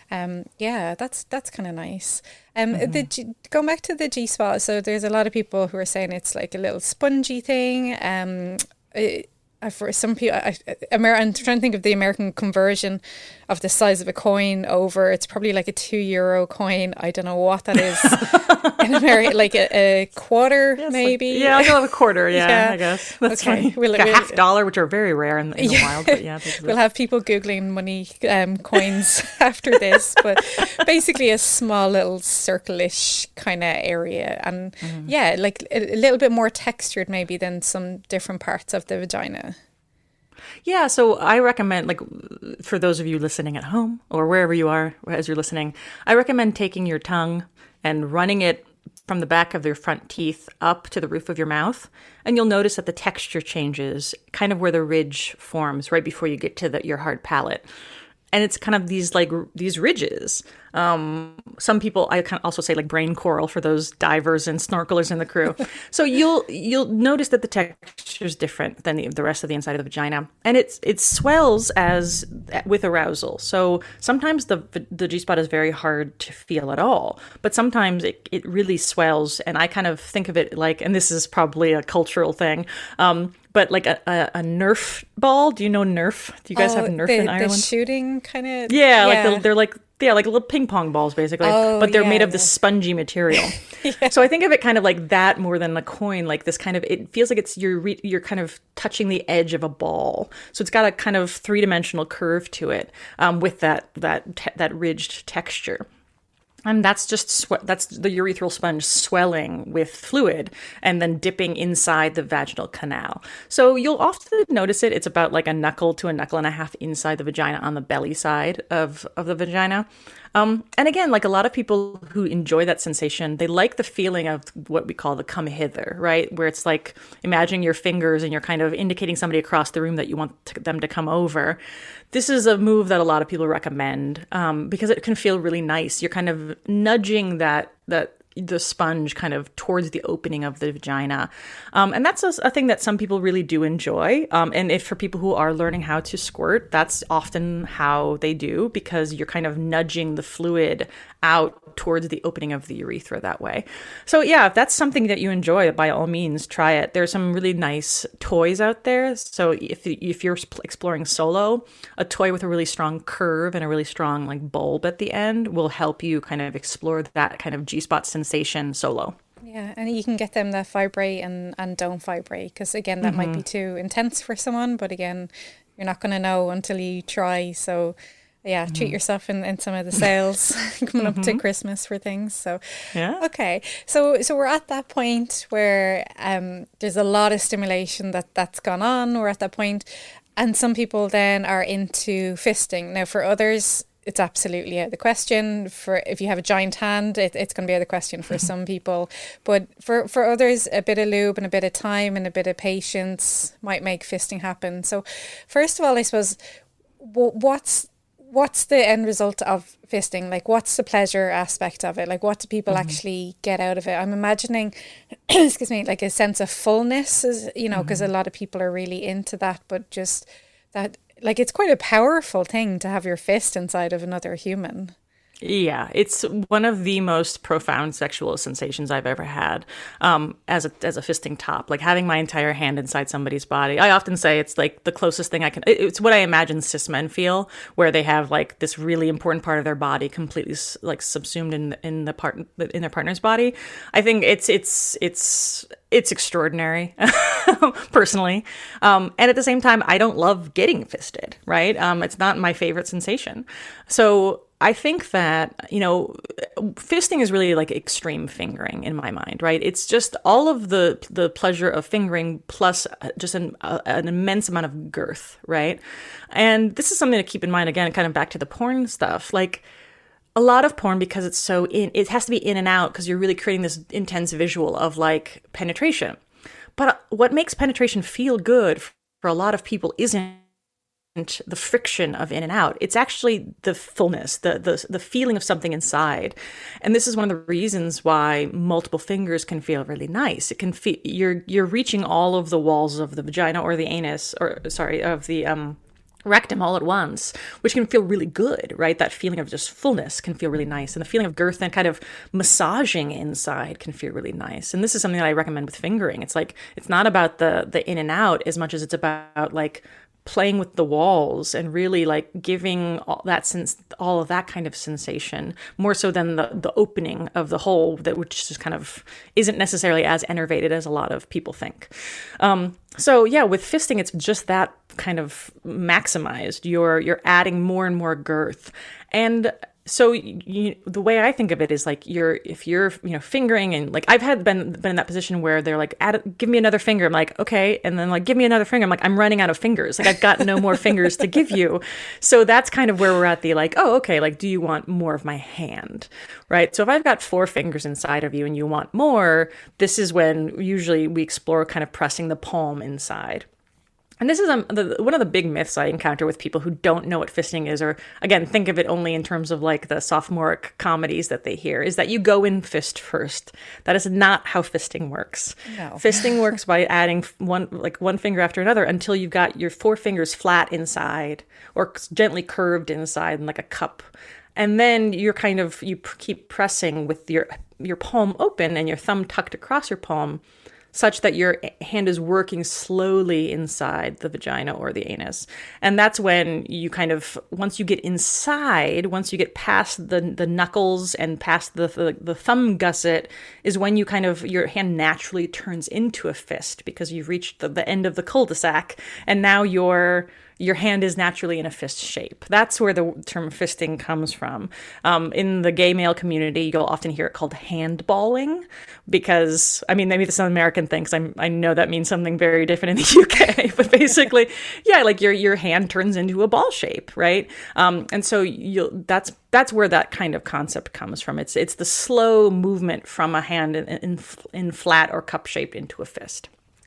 S1: that's kind of nice. Going back to the G-spot, so there's a lot of people who are saying it's like a little spongy thing. For some people, I'm trying to think of the American conversion of the size of a coin over. It's probably like a €2 coin. I don't know what that is in America, like a quarter, maybe.
S2: I'll go with a quarter. Yeah, I guess that's
S1: okay.
S2: Funny. Like a half dollar, which are very rare in the wild. But yeah,
S1: we'll have people googling money coins after this. But basically, a small little circle-ish kind of area, and like a little bit more textured maybe than some different parts of the vagina.
S2: Yeah, so I recommend, like, for those of you listening at home or wherever you are as you're listening, I recommend taking your tongue and running it from the back of your front teeth up to the roof of your mouth. And you'll notice that the texture changes, kind of where the ridge forms right before you get to your hard palate. And it's kind of these ridges. Some people, I can also say like brain coral for those divers and snorkelers in the crew. So you'll notice that the texture is different than the rest of the inside of the vagina, and it swells with arousal. So sometimes the G-spot is very hard to feel at all, but sometimes it really swells, and I kind of think of it like, and this is probably a cultural thing, but like a Nerf ball. Do you know Nerf? Do you guys have Nerf in Ireland?
S1: The shooting kind of.
S2: Yeah, like they're like little ping pong balls basically, but they're made of this spongy material. So I think of it kind of like that more than a coin. Like this kind of, it feels like it's you're kind of touching the edge of a ball. So it's got a kind of 3-dimensional curve to it, with that ridged texture. And that's just that's the urethral sponge swelling with fluid and then dipping inside the vaginal canal. So you'll often notice it. It's about like a knuckle to a knuckle and a half inside the vagina on the belly side of the vagina. And again, like a lot of people who enjoy that sensation, they like the feeling of what we call the come hither, right? Where it's like imagining your fingers and you're kind of indicating somebody across the room that you want them to come over. This is a move that a lot of people recommend, because it can feel really nice. You're kind of nudging the sponge kind of towards the opening of the vagina. And that's a thing that some people really do enjoy. And if for people who are learning how to squirt, that's often how they do, because you're kind of nudging the fluid out towards the opening of the urethra that way. So yeah, if that's something that you enjoy, by all means, try it. There's some really nice toys out there. So if you're exploring solo, a toy with a really strong curve and a really strong like bulb at the end will help you kind of explore that kind of G-spot sensation solo.
S1: Yeah, and you can get them that vibrate and don't vibrate, because again, that might be too intense for someone, but again, you're not going to know until you try. So yeah, treat yourself in some of the sales coming up to Christmas for things. So
S2: yeah.
S1: Okay. So we're at that point where there's a lot of stimulation that's gone on. We're at that point. And some people then are into fisting. Now for others, it's absolutely out of the question. For if you have a giant hand, it's going to be out of the question for some people. But for others, a bit of lube and a bit of time and a bit of patience might make fisting happen. So first of all, I suppose, what's the end result of fisting? Like, what's the pleasure aspect of it? Like, what do people actually get out of it? I'm imagining, excuse me, like a sense of fullness, is, you know, because a lot of people are really into that, but just that, like, it's quite a powerful thing to have your fist inside of another human.
S2: Yeah, it's one of the most profound sexual sensations I've ever had, as a fisting top. Like having my entire hand inside somebody's body. I often say it's like the closest thing I can. It's what I imagine cis men feel, where they have like this really important part of their body completely like subsumed in their partner's body. I think it's extraordinary, personally. And at the same time, I don't love getting fisted. Right? It's not my favorite sensation. So I think that, you know, fisting is really like extreme fingering in my mind, right? It's just all of the pleasure of fingering plus just an immense amount of girth, right? And this is something to keep in mind, again, kind of back to the porn stuff. Like a lot of porn, because it's so it has to be in and out because you're really creating this intense visual of like penetration. But what makes penetration feel good for a lot of people isn't the friction of in and out. It's actually the fullness, the feeling of something inside. And this is one of the reasons why multiple fingers can feel really nice. It can feel you're reaching all of the walls of the vagina or the anus, of the rectum all at once, which can feel really good, right? That feeling of just fullness can feel really nice. And the feeling of girth and kind of massaging inside can feel really nice. And this is something that I recommend with fingering. It's like, it's not about the in and out as much as it's about like playing with the walls and really like giving all of that kind of sensation, more so than the opening of the hole, that which just kind of isn't necessarily as enervated as a lot of people think. So yeah, with fisting, it's just that kind of maximized. You're adding more and more girth. And so the way I think of it is like if you're fingering, and like I've been in that position where they're like, give me another finger. I'm like, okay. And then like, give me another finger. I'm like, I'm running out of fingers. Like I've got no more fingers to give you. So that's kind of where we're at the like, oh, okay. Like, do you want more of my hand? Right. So if I've got 4 fingers inside of you and you want more, this is when usually we explore kind of pressing the palm inside. And this is one of the big myths I encounter with people who don't know what fisting is, or again, think of it only in terms of like the sophomoric comedies that they hear, is that you go in fist first. That is not how fisting works. No. Fisting works by adding one finger after another until you've got your 4 fingers flat inside or gently curved inside in like a cup. And then you keep pressing with your palm open and your thumb tucked across your palm, such that your hand is working slowly inside the vagina or the anus. And that's when you kind of, once you get inside, once you get past the knuckles and past the thumb gusset, is when you kind of, your hand naturally turns into a fist because you've reached the end of the cul-de-sac, and now your hand is naturally in a fist shape. That's where the term fisting comes from. In the gay male community, you'll often hear it called handballing, because, I mean, maybe this is an American thing, because I know that means something very different in the UK, but basically, yeah, like your hand turns into a ball shape, right? And so that's where that kind of concept comes from. It's the slow movement from a hand in flat or cup shape into a fist.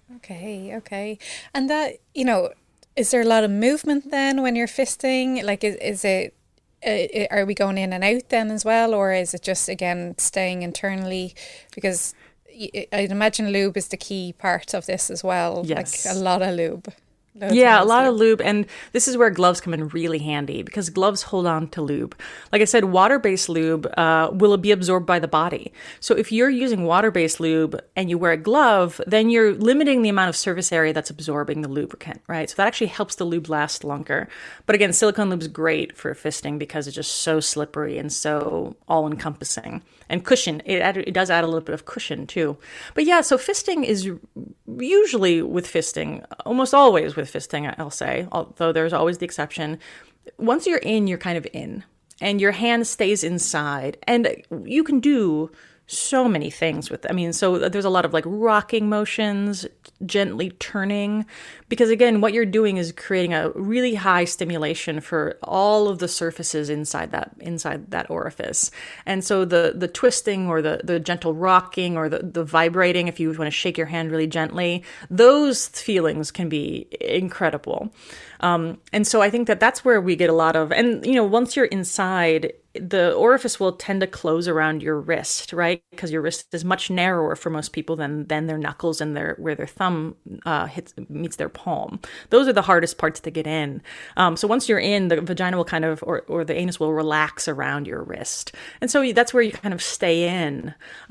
S1: Okay. And that, is there a lot of movement then when you're fisting? Like, is it, are we going in and out then as well? Or is it just, again, staying internally? Because I'd imagine lube is the key part of this as well.
S2: Yes.
S1: Like a lot of lube.
S2: Yeah, a lot of lube. And this is where gloves come in really handy, because gloves hold on to lube. Like I said, water-based lube will be absorbed by the body. So if you're using water-based lube and you wear a glove, then you're limiting the amount of surface area that's absorbing the lubricant, right? So that actually helps the lube last longer. But again, silicone lube is great for fisting because it's just so slippery and so all-encompassing. And cushion, it does add a little bit of cushion too. But yeah, so fisting is usually with fisting, almost always with with fisting, I'll say, although there's always the exception. Once you're in, you're kind of in, and your hand stays inside, and you can do so many things with, so there's a lot of like rocking motions, gently turning, because again, what you're doing is creating a really high stimulation for all of the surfaces inside that orifice. And so the twisting or the gentle rocking or the vibrating, if you want to shake your hand really gently, those feelings can be incredible. And so I think that's where we get a lot of, and once you're inside, the orifice will tend to close around your wrist, right? Because your wrist is much narrower for most people than their knuckles and where their thumb meets their palm. Those are the hardest parts to get in. So once you're in, the vagina will kind of, or the anus will relax around your wrist. And so that's where you kind of stay in.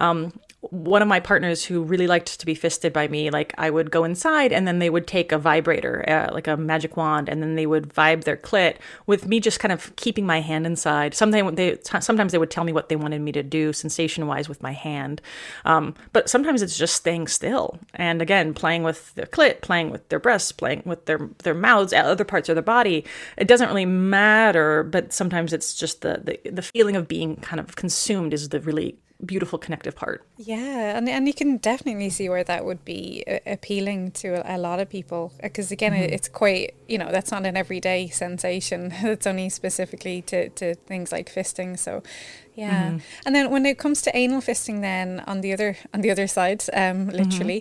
S2: One of my partners who really liked to be fisted by me, like I would go inside and then they would take a vibrator, like a magic wand, and then they would vibe their clit with me just kind of keeping my hand inside. Sometimes they would tell me what they wanted me to do sensation-wise with my hand. But sometimes it's just staying still. And again, playing with their clit, playing with their breasts, playing with their mouths, other parts of their body. It doesn't really matter, but sometimes it's just the feeling of being kind of consumed is the really beautiful connective part.
S1: Yeah, and you can definitely see where that would be appealing to a lot of people, because again, it's quite, that's not an everyday sensation. It's only specifically to things like fisting. So yeah. And then when it comes to anal fisting, then on the other side, literally,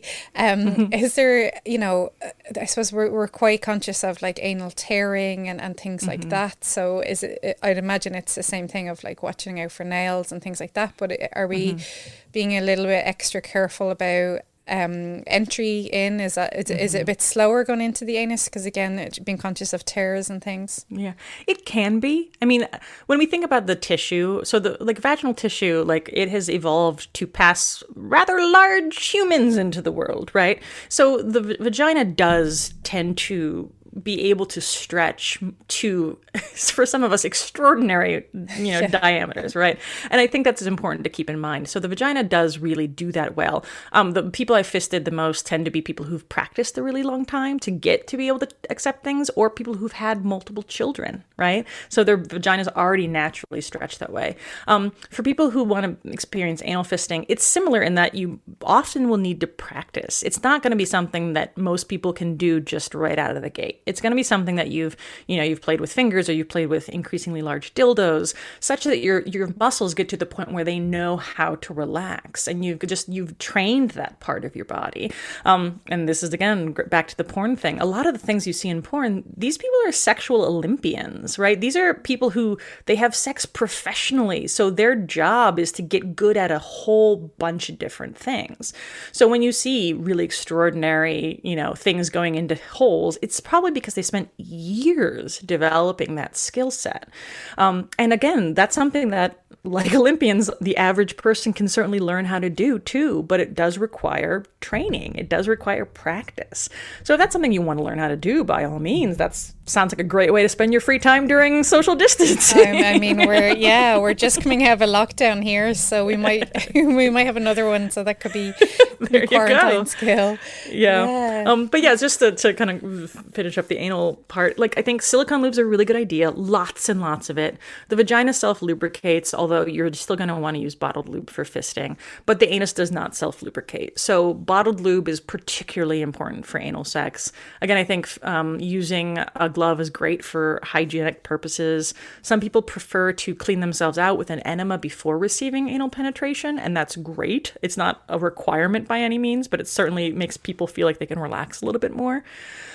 S1: is there, I suppose we're quite conscious of like anal tearing and things like that. So is it, I'd imagine it's the same thing of like watching out for nails and things like that. But are we being a little bit extra careful about entry in? Is it a bit slower going into the anus because again being conscious of tears and things?
S2: Yeah, it can be. When we think about the tissue, so the vaginal tissue, it has evolved to pass rather large humans into the world, right? So the vagina does tend to be able to stretch to, for some of us, extraordinary, diameters, right? And I think that's important to keep in mind. So the vagina does really do that well. The people I've fisted the most tend to be people who've practiced a really long time to get to be able to accept things, or people who've had multiple children, right? So their vagina's already naturally stretched that way. For people who want to experience anal fisting, it's similar in that you often will need to practice. It's not going to be something that most people can do just right out of the gate. It's going to be something that you've played with fingers, or you've played with increasingly large dildos, such that your muscles get to the point where they know how to relax, and you've trained that part of your body. And this is again back to the porn thing. A lot of the things you see in porn, these people are sexual Olympians, right? These are people who they have sex professionally, so their job is to get good at a whole bunch of different things. So when you see really extraordinary, things going into holes, it's probably because they spent years developing that skill set. And again, that's something that, like Olympians, the average person can certainly learn how to do too, but it does require training. It does require practice. So if that's something you want to learn how to do, by all means, that sounds like a great way to spend your free time during social distancing.
S1: We're just coming out of a lockdown here, so we might have another one. So that could be a quarantine skill.
S2: Yeah. But yeah, just to kind of finish up the anal part, I think silicone lubes are a really good idea. Lots and lots of it. The vagina self-lubricates, although you're still going to want to use bottled lube for fisting, but the anus does not self-lubricate. So bottled lube is particularly important for anal sex. Again, I think using a glove is great for hygienic purposes. Some people prefer to clean themselves out with an enema before receiving anal penetration, and that's great. It's not a requirement by any means, but it certainly makes people feel like they can relax a little bit more.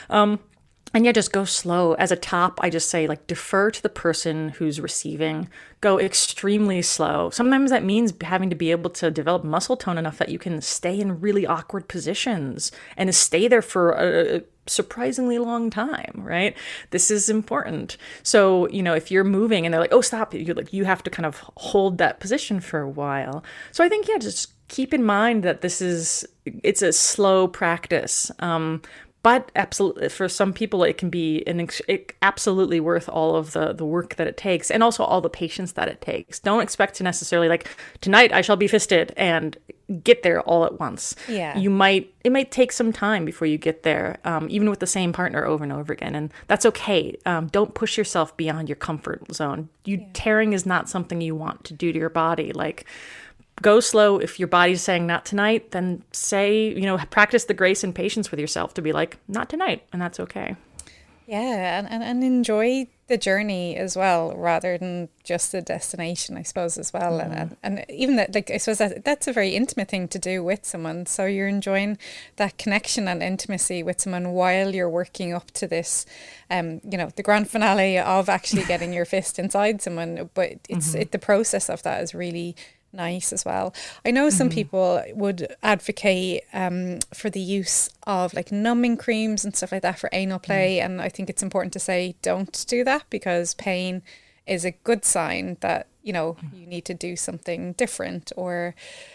S2: And yeah, just go slow. As a top, I just say defer to the person who's receiving. Go extremely slow. Sometimes that means having to be able to develop muscle tone enough that you can stay in really awkward positions and stay there for a surprisingly long time, right? This is important. So, if you're moving and they're like, oh, stop, you have to kind of hold that position for a while. So I think, just keep in mind that it's a slow practice. But absolutely, for some people, it can be absolutely worth all of the work that it takes, and also all the patience that it takes. Don't expect to necessarily like, tonight I shall be fisted and get there all at once.
S1: Yeah.
S2: It might take some time before you get there, even with the same partner over and over again. And that's okay. Don't push yourself beyond your comfort zone. Tearing is not something you want to do to your body. Like, go slow. If your body's saying not tonight, then say, practice the grace and patience with yourself to be like, not tonight. And that's okay.
S1: Yeah. And enjoy the journey as well, rather than just the destination, I suppose, as well. Mm-hmm. And even that, like, I suppose that's a very intimate thing to do with someone. So you're enjoying that connection and intimacy with someone while you're working up to this, the grand finale of actually getting your fist inside someone. But it's the process of that is really nice as well. I know some people would advocate for the use of like numbing creams and stuff like that for anal play, and I think it's important to say don't do that, because pain is a good sign that you need to do something different, or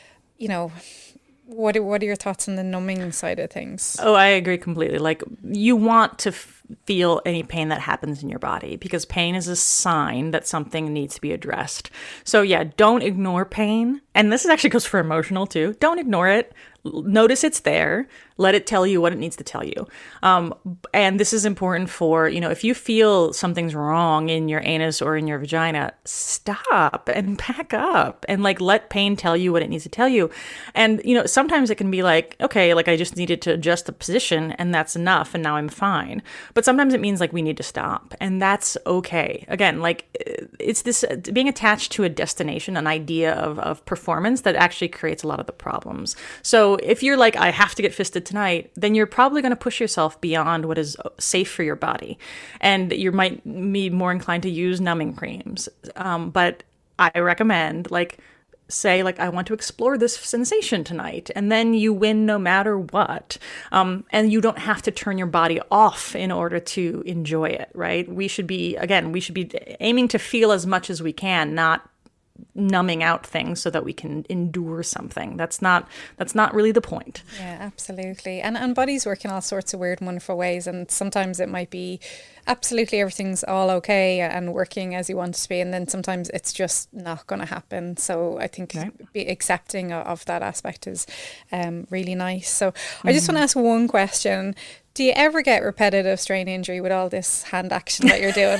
S1: what are your thoughts on the numbing side of things?
S2: Oh, I agree completely. Like, you want to feel any pain that happens in your body, because pain is a sign that something needs to be addressed. So yeah, don't ignore pain. And this actually goes for emotional too. Don't ignore it. Notice it's there. Let it tell you what it needs to tell you. And this is important for, if you feel something's wrong in your anus or in your vagina, stop and back up and like let pain tell you what it needs to tell you. And, sometimes it can be like, okay, like I just needed to adjust the position and that's enough and now I'm fine. But sometimes it means like we need to stop, and that's okay. Again, like it's this being attached to a destination, an idea of performance that actually creates a lot of the problems. So if you're like, I have to get fisted tonight, then you're probably going to push yourself beyond what is safe for your body. And you might be more inclined to use numbing creams. But I recommend say I want to explore this sensation tonight, and then you win no matter what. And you don't have to turn your body off in order to enjoy it, right? We should be aiming to feel as much as we can, not numbing out things so that we can endure something. That's not really the point.
S1: Yeah, absolutely. And bodies work in all sorts of weird and wonderful ways, and sometimes it might be absolutely everything's all okay and working as you want it to be, and then sometimes it's just not going to happen. So I think be accepting of that aspect is really nice. So I just want to ask one question. Do you ever get repetitive strain injury with all this hand action that you're doing?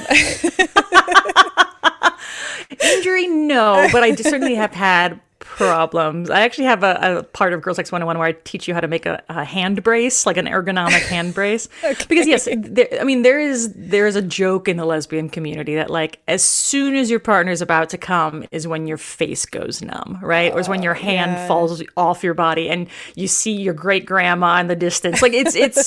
S2: Injury, no, but I certainly have had problems. I actually have a part of Girl Sex 101 where I teach you how to make a hand brace, like an ergonomic hand brace. Okay. Because yes, there is a joke in the lesbian community that like as soon as your partner is about to come is when your face goes numb, right? Or is when your hand falls off your body and you see your great grandma in the distance. Like it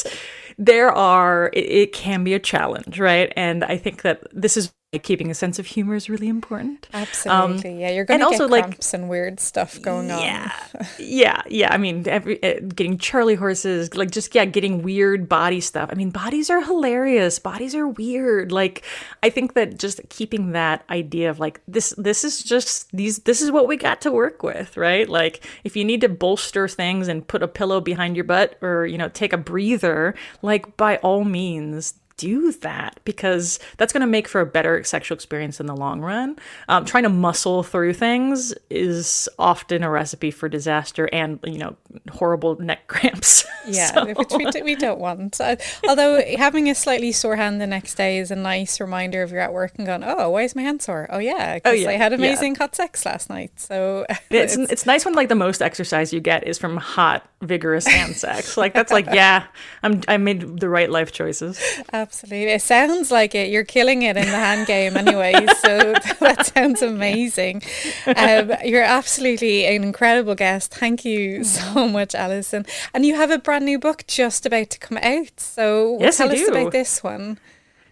S2: can be a challenge, right? And I think that this is keeping a sense of humor is really important.
S1: Absolutely. You're going to get cramps and weird stuff going on.
S2: Yeah. I mean, getting Charlie horses, getting weird body stuff. I mean, bodies are hilarious. Bodies are weird. Like, I think that just keeping that idea of like, this is what we got to work with, right? Like, if you need to bolster things and put a pillow behind your butt or, take a breather, like, by all means, do that, because that's going to make for a better sexual experience in the long run. Trying to muscle through things is often a recipe for disaster and, horrible neck cramps.
S1: Yeah, which we don't want. Although having a slightly sore hand the next day is a nice reminder if you're at work and going, oh, why is my hand sore? Oh yeah, because I had amazing hot sex last night. So
S2: it's nice when like the most exercise you get is from hot, vigorous hand sex. Like that's like, yeah, I made the right life choices.
S1: Absolutely. It sounds like it. You're killing it in the hand game anyway. So that sounds amazing. You're absolutely an incredible guest. Thank you so much, Alison. And you have a brand new book just about to come out. So tell us about this one.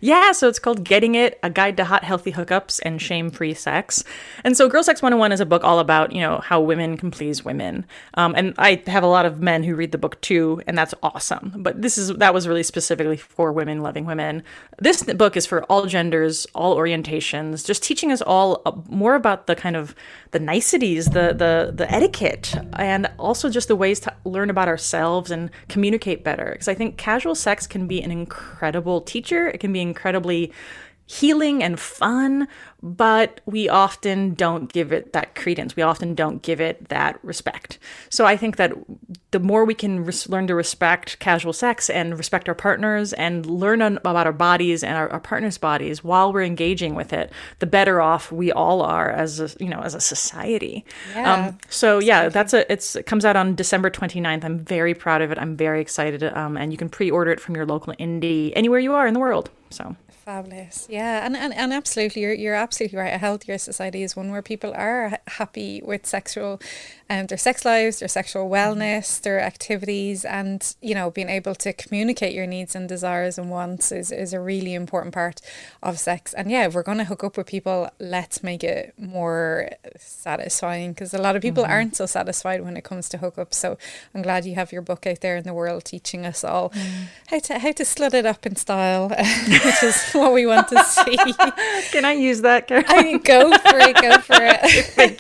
S2: Yeah, so it's called Getting It, A Guide to Hot, Healthy Hookups and Shame-Free Sex. And so Girl Sex 101 is a book all about, how women can please women. And I have a lot of men who read the book too, and that's awesome. But that was really specifically for women loving women. This book is for all genders, all orientations, just teaching us all more about the kind of the niceties, the etiquette, and also just the ways to learn about ourselves and communicate better. Because I think casual sex can be an incredible teacher. It can be incredibly healing and fun, but we often don't give it that credence. We often don't give it that respect. So I think that the more we can learn to respect casual sex and respect our partners and learn about our bodies and our partners' bodies while we're engaging with it, the better off we all are as a society.
S1: Yeah.
S2: It comes out on December 29th. I'm very proud of it. I'm very excited. And you can pre-order it from your local indie anywhere you are in the world. So.
S1: Fabulous. Yeah, and absolutely, you're absolutely right. A healthier society is one where people are happy with their sex lives, their sexual wellness, their activities, and being able to communicate your needs and desires and wants is a really important part of sex. And yeah, if we're going to hook up with people, let's make it more satisfying, because a lot of people aren't so satisfied when it comes to hookups. So I'm glad you have your book out there in the world teaching us all how to slut it up in style, which is what we want to see.
S2: Can I use that, Karen?
S1: I mean, go for it.
S2: Thank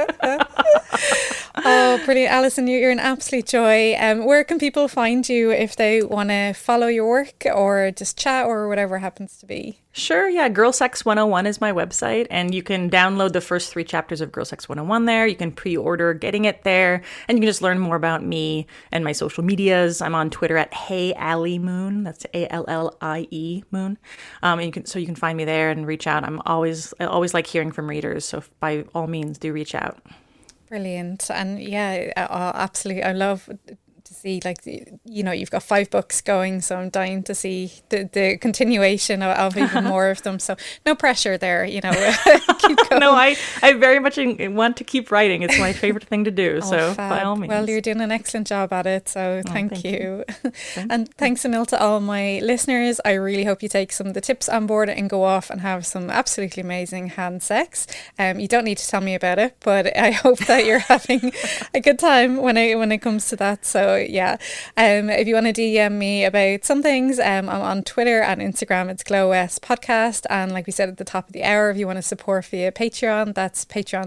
S2: you.
S1: Oh, brilliant. Alison, you're an absolute joy. Where can people find you if they want to follow your work or just chat or whatever happens to be?
S2: Sure, yeah. Girl Sex 101 is my website, and you can download the first 3 chapters of Girl Sex 101 there. You can pre-order Getting It there, and you can just learn more about me and my social medias. I'm on Twitter at Hey Allie Moon. That's ALLIE Moon. And you can find me there and reach out. I always like hearing from readers, so by all means, do reach out.
S1: Brilliant. And yeah, absolutely. I love to see, you've got 5 books going, so I'm dying to see the continuation of even more of them. So no pressure there, keep going.
S2: No, I very much want to keep writing. It's my favorite thing to do. So
S1: fab.
S2: By all means.
S1: Well, you're doing an excellent job at it. So thank you. And thanks a mil to all my listeners. I really hope you take some of the tips on board and go off and have some absolutely amazing hand sex. You don't need to tell me about it, but I hope that you're having a good time when it comes to that. So yeah, if you want to DM me about some things, I'm on Twitter and Instagram. It's GlowWest Podcast, and like we said at the top of the hour, if you want to support via Patreon, that's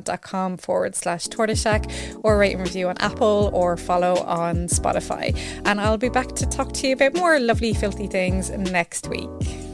S1: patreon.com/TortoiseShack, or rate and review on Apple or follow on Spotify. And I'll be back to talk to you about more lovely filthy things next week.